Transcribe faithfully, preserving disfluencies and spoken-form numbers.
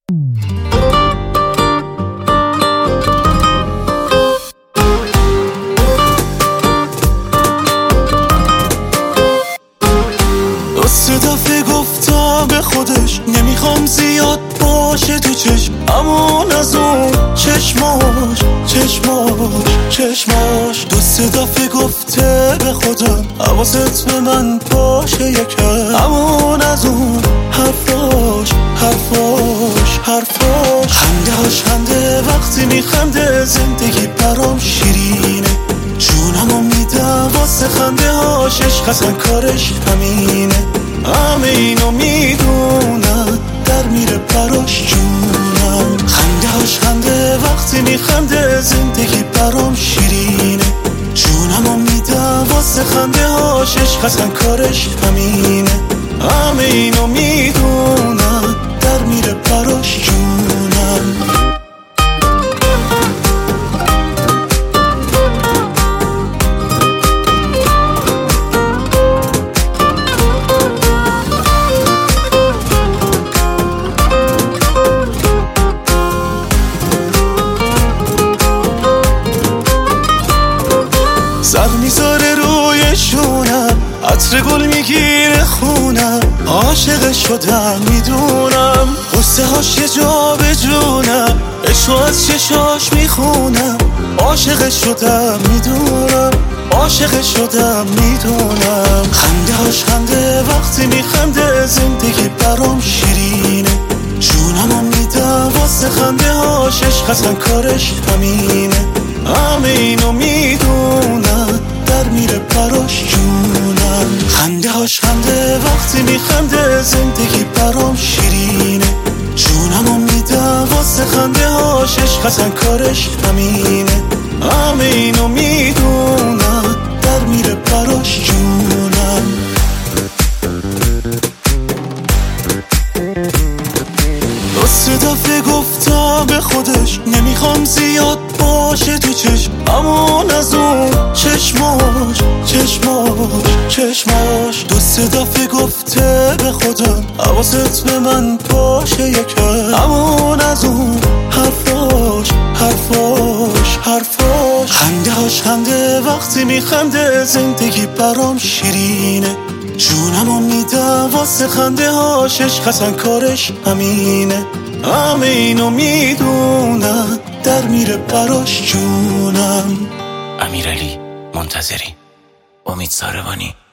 سه دفعه گفتم به خودش نمیخوام زیاد باشه تو چشم، امون از اون چشماش چشماش چشماش دو سه دفعه گفته به خودم حواست به من باشه یکم، امون از اون حرفاش حرفاش حرفاش خندهاش خنده وقتی میخنده، زندگی برام شیرینه، جونمو میدم واسه خنده هاش، عشق اصلا کارش همینه، همه اینو میدونم در میره براش جونم، خنده هاش خنده وقتی میخنده، زندگی برام شیرینه، جونمو میدم واسه خنده هاش، عشق اصلا کارش همینه، همه اینو میدونم در میره براش جونم. سر میذاره روی شونم، عطر گل میگیره خونم، عاشق شدم میدونم، قصه هاش یه جا به جونم، عشق از چشاش میخونم، عاشق شدم میدونم، عاشق شدم میدونم، خنده هاش خنده وقتی میخنده، زندگی برام شیرینه، جونمو میدم واسه خنده هاش، عشق اصلا کارش همینه، همه اینو میدونم در میره براش جونم، خنده هاش خنده وقتی میخنده، زندگی برام شیرینه، جونمو میدم واسه خنده هاش، عشق اصلا کارش همینه، همه اینو میدونم در میره براش جونم. سه دفعه گفتم به خودش نمیخوام زیاد باشه تو چشم، امون از اون چشماش چشماش چشماش دو سه دفعه گفته به خودم حواست به من باشه یکم، امون از اون حرفاش حرفاش حرفاش خنده هاش خنده وقتی میخنده، زندگی برام شیرینه، جونمو میدم واسه خنده هاش، عشق اصلا کارش همینه، همه اینو میدونم در میره براش جونم. امیرعلی منتظری، امید ساروانی.